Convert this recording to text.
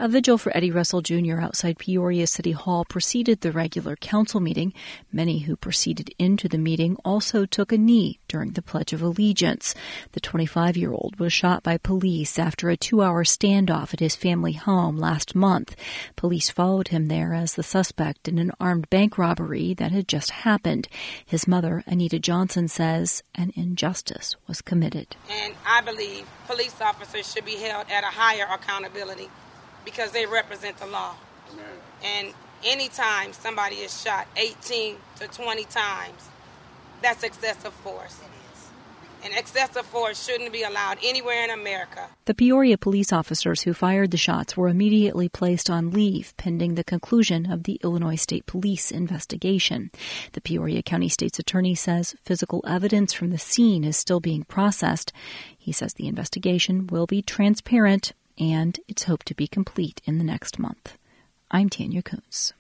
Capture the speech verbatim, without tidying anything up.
A vigil for Eddie Russell Junior outside Peoria City Hall preceded the regular council meeting. Many who proceeded into the meeting also took a knee during the Pledge of Allegiance. The twenty-five-year-old was shot by police after a two-hour standoff at his family home last month. Police followed him there as the suspect in an armed bank robbery that had just happened. His mother, Anita Johnson, says an injustice was committed. And I believe police officers should be held at a higher accountability, because they represent the law. Amen. And anytime somebody is shot eighteen to twenty times, that's excessive force. It is. And excessive force shouldn't be allowed anywhere in America. The Peoria police officers who fired the shots were immediately placed on leave pending the conclusion of the Illinois State Police investigation. The Peoria County State's attorney says physical evidence from the scene is still being processed. He says the investigation will be transparent and it's hoped to be complete in the next month. I'm Tanya Kuntz.